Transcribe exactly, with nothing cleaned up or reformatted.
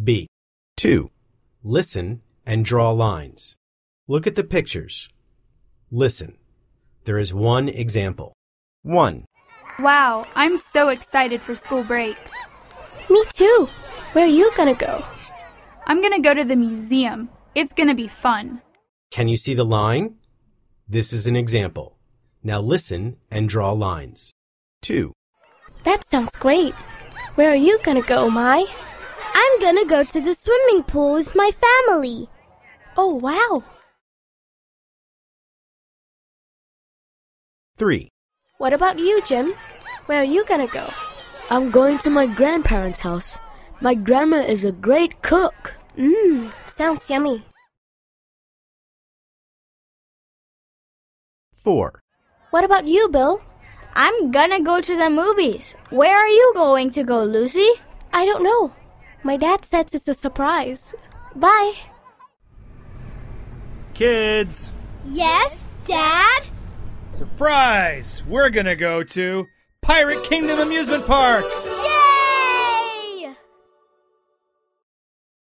B. two. Listen and draw lines. Look at the pictures. Listen. There is one example. one. Wow, I'm so excited for school break. Me too. Where are you gonna go? I'm gonna go to the museum. It's gonna be fun. Can you see the line? This is an example. Now listen and draw lines. two. That sounds great. Where are you gonna go, Mai? I'm gonna go to the swimming pool with my family. Oh, wow. three. What about you, Jim? Where are you gonna go? I'm going to my grandparents' house. My grandma is a great cook. Mmm, sounds yummy. four. What about you, Bill? I'm gonna go to the movies. Where are you going to go, Lucy? I don't know. My dad says it's a surprise. Bye. Kids! Yes, Dad? Surprise! We're gonna go to Pirate Kingdom Amusement Park!